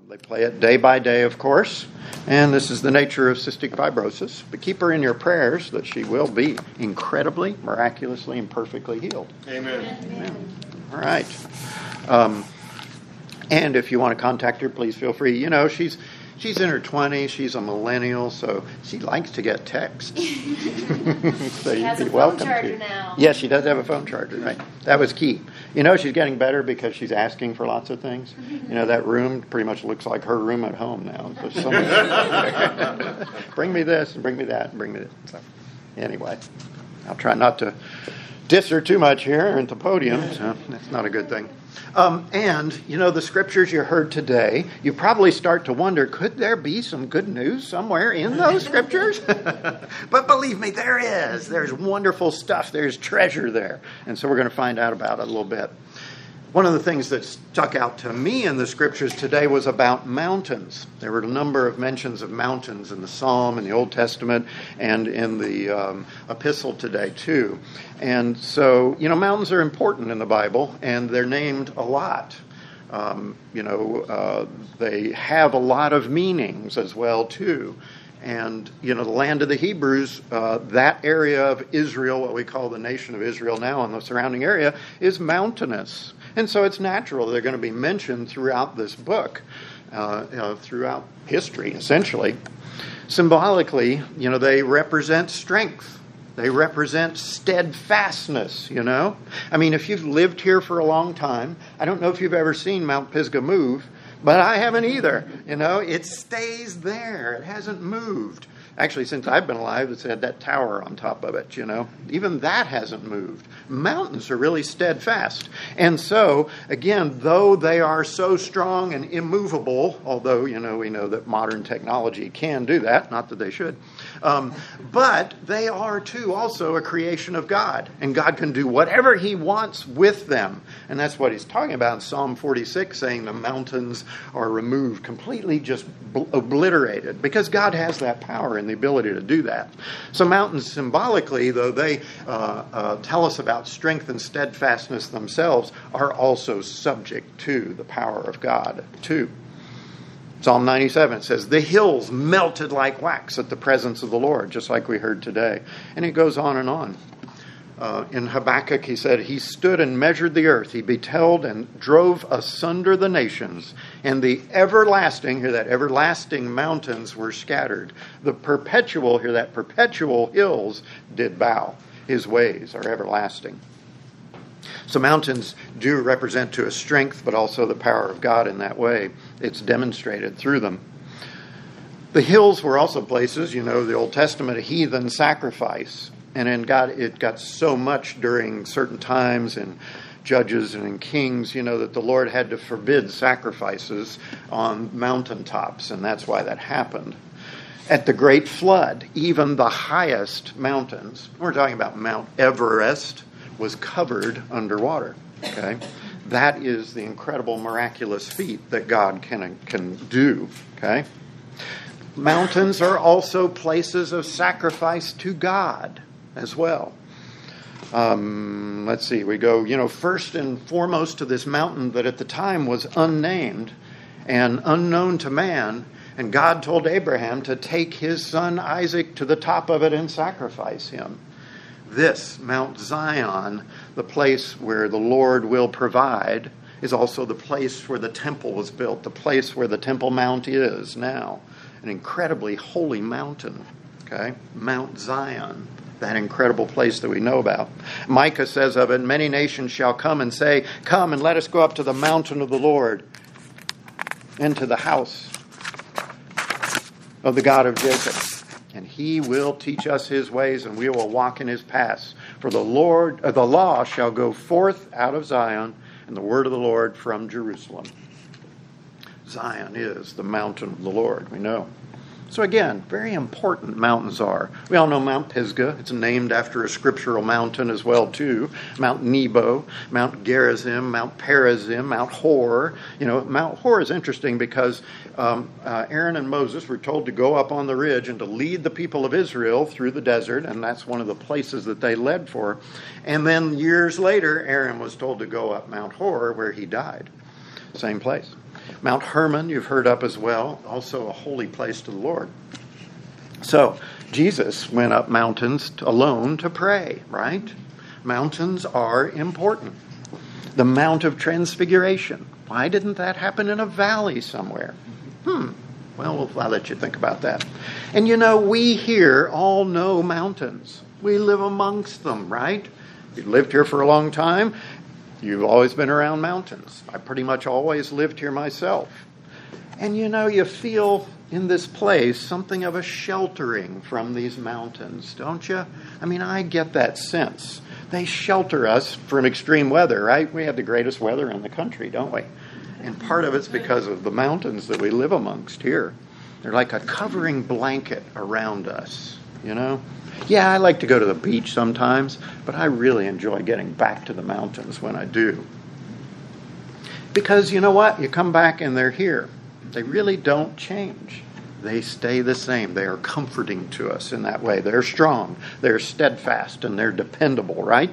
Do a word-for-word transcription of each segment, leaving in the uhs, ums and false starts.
They play it day by day, of course, and this is the nature of cystic fibrosis. But keep her in your prayers that she will be incredibly, miraculously, and perfectly healed. Amen. Amen. All right. Um, and if you want to contact her, please feel free. You know, she's she's in her twenties. She's a millennial, so she likes to get texts. So she has you'd a be welcome phone charger to. now. Yes, she does have a phone charger, right? That was key. You know, she's getting better because she's asking for lots of things. You know, that room pretty much looks like her room at home now. So so much, bring me this and bring me that and bring me this. So, anyway, I'll try not to diss her too much here at the podium. So that's not a good thing. Um, and, you know, the scriptures you heard today, you probably start to wonder, could there be some good news somewhere in those scriptures? But believe me, there is. There's wonderful stuff. There's treasure there. And so we're going to find out about it a little bit. One of the things that stuck out to me in the scriptures today was about mountains. There were a number of mentions of mountains in the Psalm, in the Old Testament, and in the um, epistle today too. And so, you know, mountains are important in the Bible, and they're named a lot. Um, you know, uh, they have a lot of meanings as well too. And, you know, the land of the Hebrews, uh, that area of Israel, what we call the nation of Israel now and the surrounding area, is mountainous. And so it's natural they're going to be mentioned throughout this book, uh, uh, throughout history, essentially. Symbolically, you know, they represent strength. They represent steadfastness, you know. I mean, if you've lived here for a long time, I don't know if you've ever seen Mount Pisgah move, but I haven't either. You know, it stays there. It hasn't moved. Actually, since I've been alive, it's had that tower on top of it, you know. Even that hasn't moved. Mountains are really steadfast. And so, again, though they are so strong and immovable, although, you know, we know that modern technology can do that, not that they should, um, but they are, too, also a creation of God. And God can do whatever he wants with them. And that's what he's talking about in Psalm forty-six, saying the mountains are removed, completely just obliterated, because God has that power and the ability to do that. So mountains symbolically, though they uh, uh, tell us about strength and steadfastness themselves, are also subject to the power of God too. Psalm ninety-seven says, the hills melted like wax at the presence of the Lord, just like we heard today. And it goes on and on. Uh, in Habakkuk, he said, he stood and measured the earth. He beheld and drove asunder the nations. And the everlasting, hear that, everlasting mountains were scattered. The perpetual, hear that, perpetual hills did bow. His ways are everlasting. So mountains do represent to us strength, but also the power of God in that way. It's demonstrated through them. The hills were also places, you know, the Old Testament, a heathen sacrifice. And in God, it got so much during certain times in Judges and in Kings, you know, that the Lord had to forbid sacrifices on mountaintops, and that's why that happened. At the Great Flood, even the highest mountains, we're talking about Mount Everest, was covered underwater. Okay, that is the incredible, miraculous feat that God can can do. Okay, mountains are also places of sacrifice to God as well. Um, let's see, we go, you know, first and foremost to this mountain that at the time was unnamed and unknown to man, and God told Abraham to take his son Isaac to the top of it and sacrifice him. This, Mount Zion, the place where the Lord will provide, is also the place where the temple was built, the place where the Temple Mount is now. An incredibly holy mountain, okay? Mount Zion, that incredible place that we know about. Micah says of it, many nations shall come and say, come and let us go up to the mountain of the Lord, and to the house of the God of Jacob. And he will teach us his ways, and we will walk in his paths. For the Lord, uh, the law shall go forth out of Zion, and the word of the Lord from Jerusalem. Zion is the mountain of the Lord, we know. So again, very important mountains are. We all know Mount Pisgah. It's named after a scriptural mountain as well, too. Mount Nebo, Mount Gerizim, Mount Perazim, Mount Hor. You know, Mount Hor is interesting because um, uh, Aaron and Moses were told to go up on the ridge and to lead the people of Israel through the desert, and that's one of the places that they led for. And then years later, Aaron was told to go up Mount Hor, where he died. Same place. Mount Hermon, you've heard up as well, also a holy place to the Lord. So, Jesus went up mountains alone to pray, right? Mountains are important. The Mount of Transfiguration. Why didn't that happen in a valley somewhere? Hmm. Well, I'll let you think about that. And you know, we here all know mountains. We live amongst them, right? You've lived here for a long time. You've always been around mountains. I pretty much always lived here myself. And you know, you feel in this place something of a sheltering from these mountains, don't you? I mean, I get that sense. They shelter us from extreme weather, right? We have the greatest weather in the country, don't we? And part of it's because of the mountains that we live amongst here. They're like a covering blanket around us, you know? Yeah, I like to go to the beach sometimes, but I really enjoy getting back to the mountains when I do. Because you know what? You come back and they're here. They really don't change. They stay the same. They are comforting to us in that way. They're strong, they're steadfast, and they're dependable, right?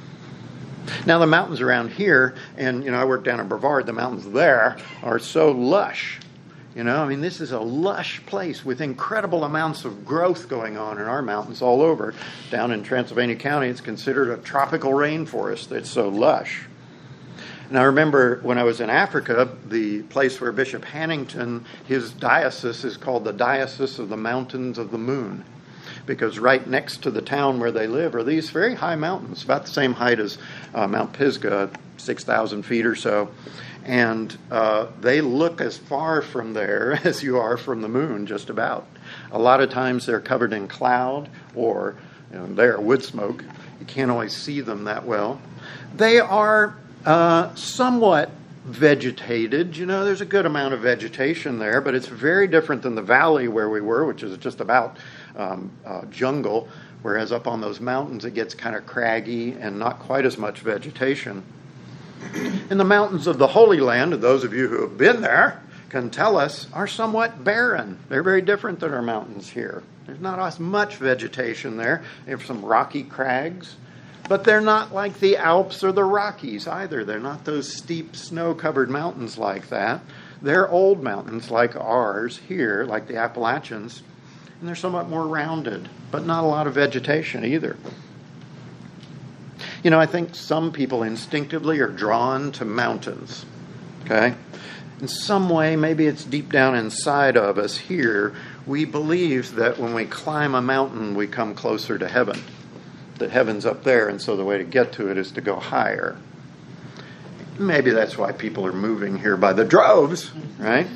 Now the mountains around here, and you know, I work down in Brevard, the mountains there are so lush. You know, I mean, this is a lush place with incredible amounts of growth going on in our mountains all over. Down in Transylvania County, it's considered a tropical rainforest that's so lush. And I remember when I was in Africa, the place where Bishop Hannington, his diocese is called the Diocese of the Mountains of the Moon. Because right next to the town where they live are these very high mountains, about the same height as uh, Mount Pisgah, six thousand feet or so. And uh, they look as far from there as you are from the moon, just about. A lot of times they're covered in cloud or, you know, they're wood smoke. You can't always see them that well. They are uh, somewhat vegetated. You know, there's a good amount of vegetation there, but it's very different than the valley where we were, which is just about um, uh, jungle, whereas up on those mountains it gets kind of craggy and not quite as much vegetation. And the mountains of the Holy Land, and those of you who have been there can tell us, are somewhat barren. They're very different than our mountains here. There's not as much vegetation there. They have some rocky crags, but they're not like the Alps or the Rockies either. They're not those steep snow-covered mountains like that. They're old mountains like ours here, like the Appalachians, and they're somewhat more rounded, but not a lot of vegetation either. You know, I think some people instinctively are drawn to mountains, okay? In some way, maybe it's deep down inside of us here, we believe that when we climb a mountain, we come closer to heaven. That heaven's up there, and so the way to get to it is to go higher. Maybe that's why people are moving here by the droves, right?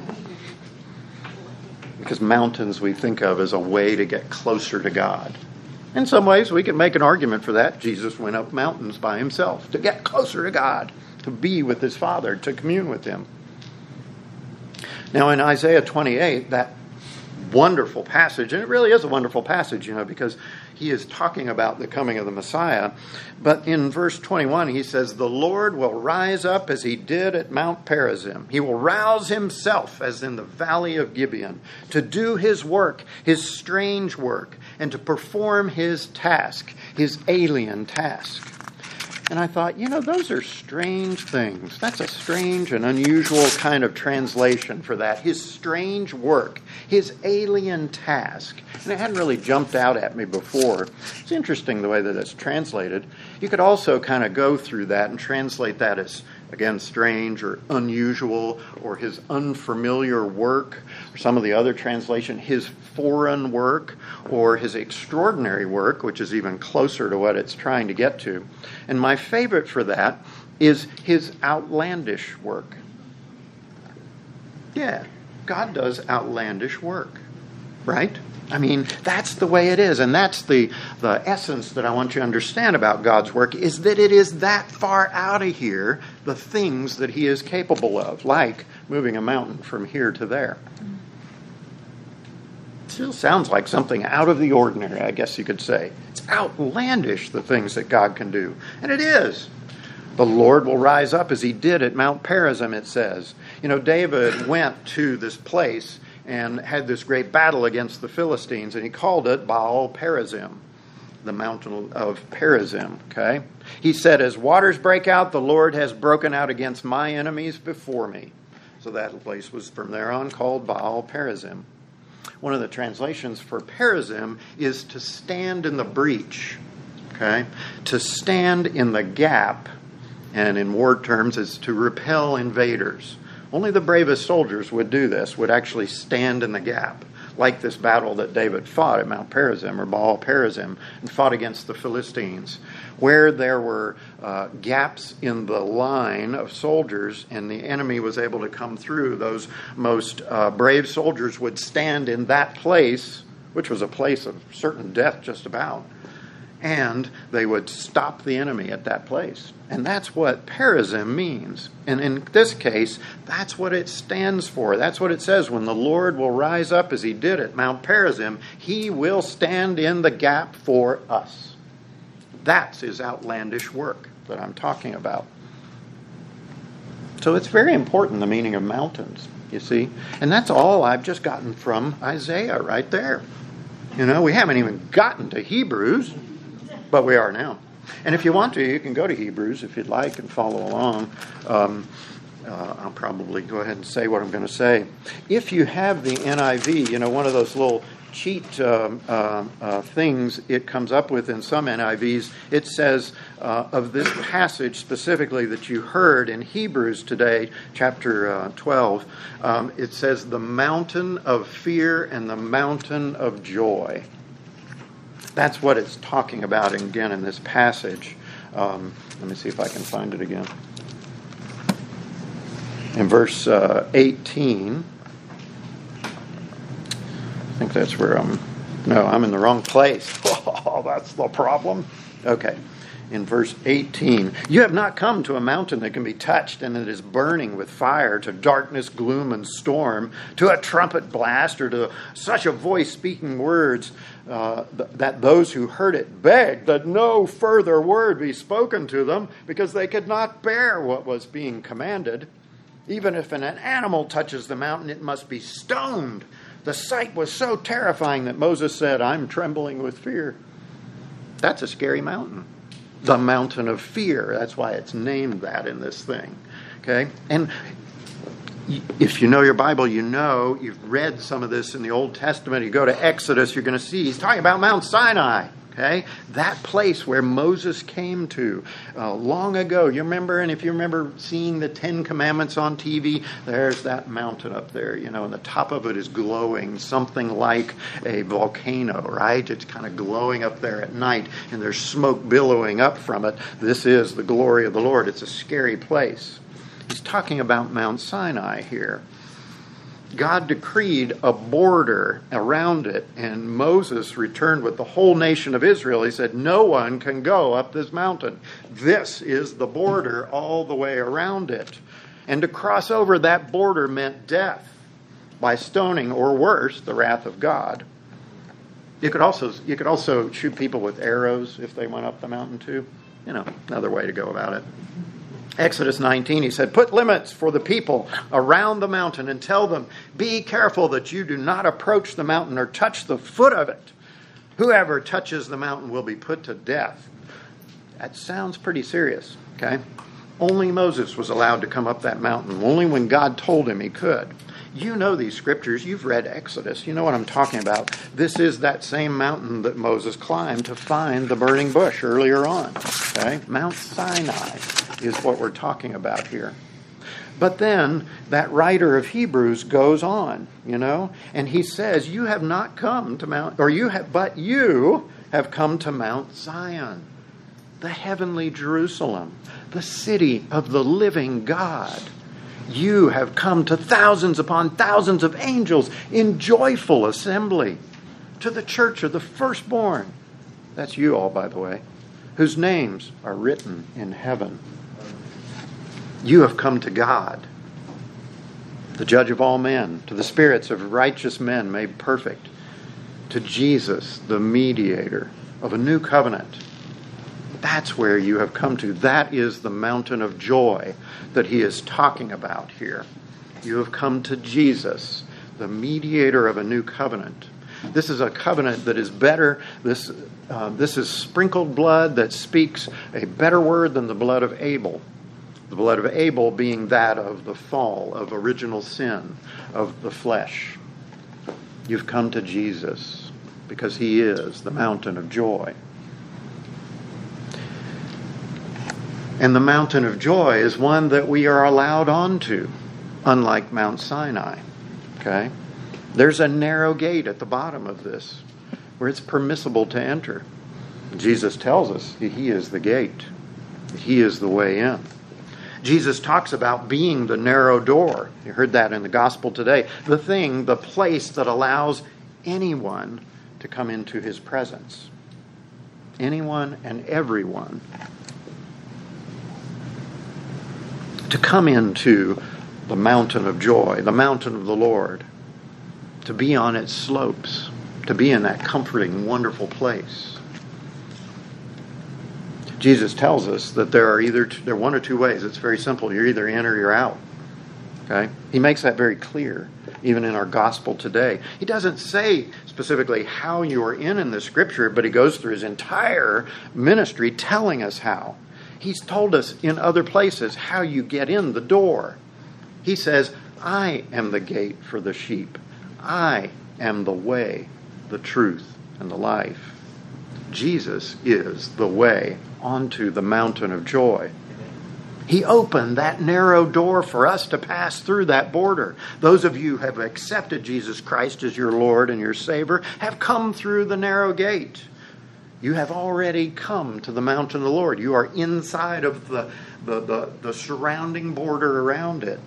Because mountains we think of as a way to get closer to God. In some ways, we can make an argument for that. Jesus went up mountains by himself to get closer to God, to be with his Father, to commune with him. Now, in Isaiah twenty-eight, that wonderful passage, and it really is a wonderful passage, you know, because he is talking about the coming of the Messiah. But in verse twenty-one, he says, "The Lord will rise up as he did at Mount Perazim. He will rouse himself as in the valley of Gibeon, to do his work, his strange work, and to perform his task, his alien task." And I thought, you know, those are strange things. That's a strange and unusual kind of translation for that. His strange work, his alien task. And it hadn't really jumped out at me before. It's interesting the way that it's translated. You could also kind of go through that and translate that as, again, strange or unusual, or his unfamiliar work, or some of the other translation, his foreign work, or his extraordinary work, which is even closer to what it's trying to get to. And my favorite for that is his outlandish work. Yeah, God does outlandish work, right? I mean, that's the way it is, and that's the, the essence that I want you to understand about God's work, is that it is that far out of here, the things that he is capable of, like moving a mountain from here to there. It still sounds like something out of the ordinary, I guess you could say. It's outlandish, the things that God can do, and it is. The Lord will rise up as he did at Mount Perazim, it says. You know, David went to this place and had this great battle against the Philistines, and he called it Baal Perazim, the mountain of Perazim, okay? He said, "As waters break out, the Lord has broken out against my enemies before me." So that place was from there on called Baal Perazim. One of the translations for Perazim is to stand in the breach. Okay? To stand in the gap, and in war terms, is to repel invaders. Only the bravest soldiers would do this, would actually stand in the gap, like this battle that David fought at Mount Perazim or Baal Perazim, and fought against the Philistines, where there were uh, gaps in the line of soldiers and the enemy was able to come through. Those most uh, brave soldiers would stand in that place, which was a place of certain death just about, and they would stop the enemy at that place. And that's what Perazim means. And in this case, that's what it stands for. That's what it says. When the Lord will rise up as he did at Mount Perazim, he will stand in the gap for us. That's his outlandish work that I'm talking about. So it's very important, the meaning of mountains, you see. And that's all I've just gotten from Isaiah right there. You know, we haven't even gotten to Hebrews, but we are now. And if you want to, you can go to Hebrews if you'd like and follow along. Um, uh, I'll probably go ahead and say what I'm going to say. If you have the N I V, you know, one of those little cheat um, uh, uh, things it comes up with in some N I Vs, it says uh, of this passage specifically that you heard in Hebrews today, chapter uh, twelve, um, it says the mountain of fear and the mountain of joy. That's what it's talking about again in this passage. Um, let me see if I can find it again. In verse uh, eighteen, I think that's where I'm... No, I'm in the wrong place. Oh, that's the problem. Okay. In verse eighteen, you have not come to a mountain that can be touched and that is burning with fire, to darkness, gloom, and storm, to a trumpet blast, or to such a voice speaking words uh, th- that those who heard it begged that no further word be spoken to them, because they could not bear what was being commanded. Even if an animal touches the mountain, it must be stoned. The sight was so terrifying that Moses said, I'm trembling with fear. That's a scary mountain. The mountain of fear. That's why it's named that in this thing. Okay? And if you know your Bible, you know, you've read some of this in the Old Testament. You go to Exodus, you're going to see he's talking about Mount Sinai. Okay? That place where Moses came to uh, long ago. You remember, and if you remember seeing the Ten Commandments on T V, there's that mountain up there, you know, and the top of it is glowing, something like a volcano, right? It's kind of glowing up there at night, and there's smoke billowing up from it. This is the glory of the Lord. It's a scary place. He's talking about Mount Sinai here. God decreed a border around it, and Moses returned with the whole nation of Israel. He said, no one can go up this mountain. This is the border all the way around it. And to cross over that border meant death by stoning, or worse, the wrath of God. You could also you could also shoot people with arrows if they went up the mountain too. You know, another way to go about it. Exodus nineteen, he said, put limits for the people around the mountain and tell them, be careful that you do not approach the mountain or touch the foot of it. Whoever touches the mountain will be put to death. That sounds pretty serious, okay? Only Moses was allowed to come up that mountain, only when God told him he could. You know these scriptures. You've read Exodus. You know what I'm talking about. This is that same mountain that Moses climbed to find the burning bush earlier on. Okay? Mount Sinai is what we're talking about here. But then that writer of Hebrews goes on, you know, and he says, you have not come to Mount, or you have, but you have come to Mount Zion, the heavenly Jerusalem, the city of the living God. You have come to thousands upon thousands of angels in joyful assembly, to the church of the firstborn. That's you all, by the way, whose names are written in heaven. You have come to God, the judge of all men, to the spirits of righteous men made perfect, to Jesus, the mediator of a new covenant. That's where you have come to. That is the mountain of joy that he is talking about here. You have come to Jesus, the mediator of a new covenant. This is a covenant that is better. This, uh, this is sprinkled blood that speaks a better word than the blood of Abel. The blood of Abel being that of the fall, of original sin, of the flesh. You've come to Jesus because he is the mountain of joy. And the mountain of joy is one that we are allowed onto, unlike Mount Sinai. Okay? There's a narrow gate at the bottom of this where it's permissible to enter. Jesus tells us he is the gate. He is the way in. Jesus talks about being the narrow door. You heard that in the gospel today. The thing, the place that allows anyone to come into his presence. Anyone and everyone to come into the mountain of joy, the mountain of the Lord, to be on its slopes, to be in that comforting, wonderful place. Jesus tells us that there are either two, there are one or two ways. It's very simple. You're either in or you're out. Okay? He makes that very clear, even in our gospel today. He doesn't say specifically how you are in in the scripture, but he goes through his entire ministry telling us how. He's told us in other places how you get in the door. He says, I am the gate for the sheep. I am the way, the truth, and the life. Jesus is the way onto the mountain of joy. He opened that narrow door for us to pass through that border. Those of you who have accepted Jesus Christ as your Lord and your Savior have come through the narrow gate. You have already come to the mountain of the Lord. You are inside of the, the, the, the surrounding border around it.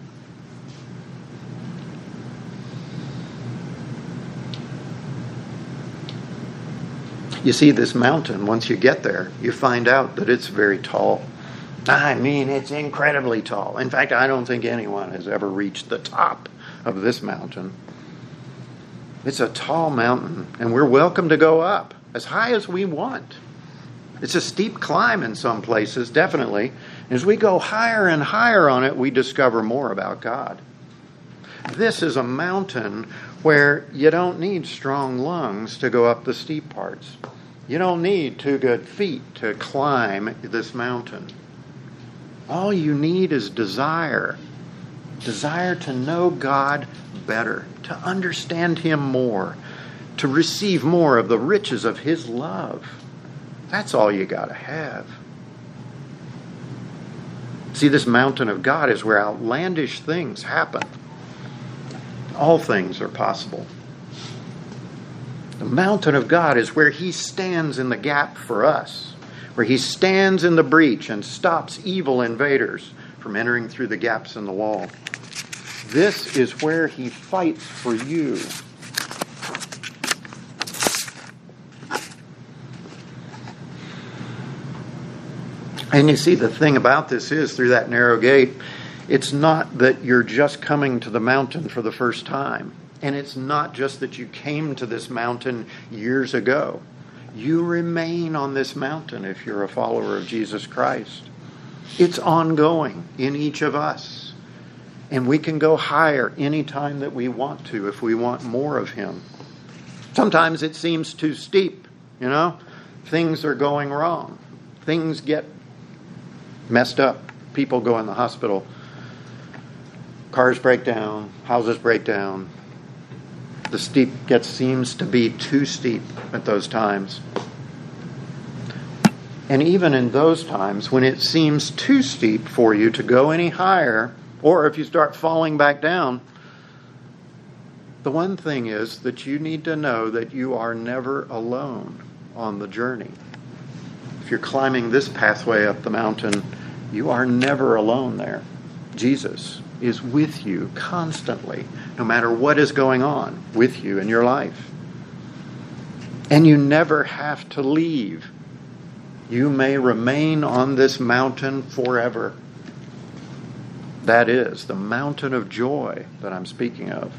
You see, this mountain, once you get there, you find out that it's very tall. I mean, it's incredibly tall. In fact, I don't think anyone has ever reached the top of this mountain. It's a tall mountain, and we're welcome to go up as high as we want. It's a steep climb in some places, definitely. As we go higher and higher on it, we discover more about God. This is a mountain where you don't need strong lungs to go up the steep parts. You don't need two good feet to climb this mountain. All you need is desire. Desire to know God better, to understand him more, to receive more of the riches of his love. That's all you got to have. See, this mountain of God is where outlandish things happen. All things are possible. The mountain of God is where he stands in the gap for us, where he stands in the breach and stops evil invaders from entering through the gaps in the wall. This is where he fights for you. And you see, the thing about this is, through that narrow gate, it's not that you're just coming to the mountain for the first time. And it's not just that you came to this mountain years ago. You remain on this mountain if you're a follower of Jesus Christ. It's ongoing in each of us. And we can go higher anytime that we want to if we want more of him. Sometimes it seems too steep, you know. Things are going wrong. Things get messed up. People go in the hospital. Cars break down. Houses break down. The steep gets seems to be too steep at those times. And even in those times, when it seems too steep for you to go any higher, or if you start falling back down, the one thing is that you need to know that you are never alone on the journey. If you're climbing this pathway up the mountain, you are never alone there. Jesus is with you constantly, no matter what is going on with you in your life. And you never have to leave. You may remain on this mountain forever. That is the mountain of joy that I'm speaking of.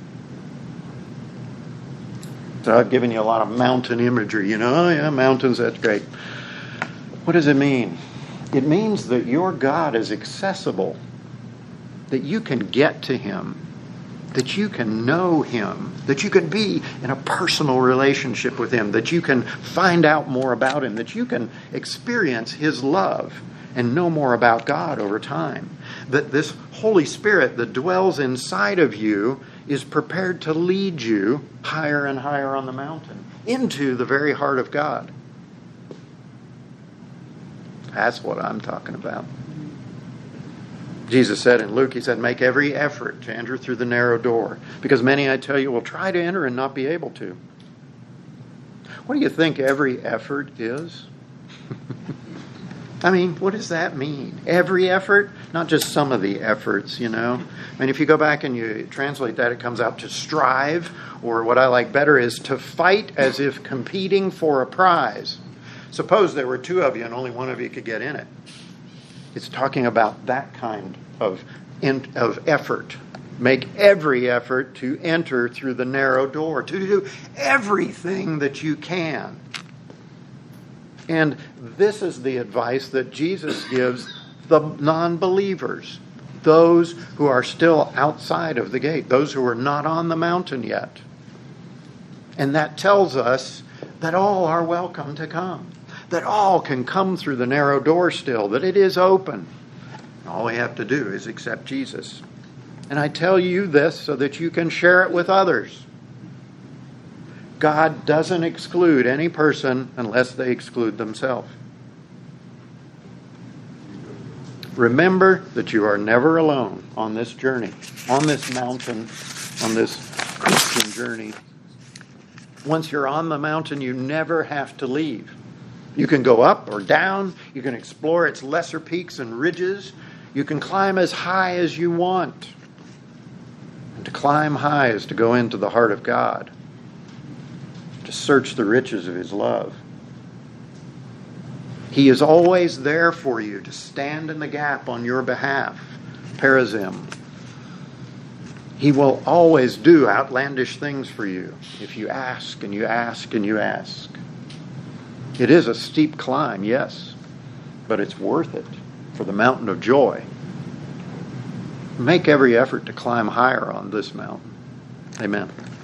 So I've given you a lot of mountain imagery. You know, oh yeah, mountains, that's great. What does it mean? It means that your God is accessible, that you can get to him, that you can know him, that you can be in a personal relationship with him, that you can find out more about him, that you can experience his love and know more about God over time. That this Holy Spirit that dwells inside of you is prepared to lead you higher and higher on the mountain into the very heart of God. That's what I'm talking about. Jesus said in Luke, he said, make every effort to enter through the narrow door, because many, I tell you, will try to enter and not be able to. What do you think every effort is? I mean, what does that mean? Every effort? Not just some of the efforts, you know. I mean, if you go back and you translate that, it comes out to strive, or what I like better is to fight as if competing for a prize. Suppose there were two of you and only one of you could get in it. It's talking about that kind of, of effort. Make every effort to enter through the narrow door, to do everything that you can. And this is the advice that Jesus gives the non-believers, those who are still outside of the gate, those who are not on the mountain yet. And that tells us that all are welcome to come, that all can come through the narrow door still, that it is open. All we have to do is accept Jesus. And I tell you this so that you can share it with others. God doesn't exclude any person unless they exclude themselves. Remember that you are never alone on this journey, on this mountain, on this Christian journey. Once you're on the mountain, you never have to leave. You can go up or down. You can explore its lesser peaks and ridges. You can climb as high as you want. And to climb high is to go into the heart of God, to search the riches of His love. He is always there for you to stand in the gap on your behalf. Perazim. He will always do outlandish things for you if you ask and you ask and you ask. It is a steep climb, yes, but it's worth it for the mountain of joy. Make every effort to climb higher on this mountain. Amen.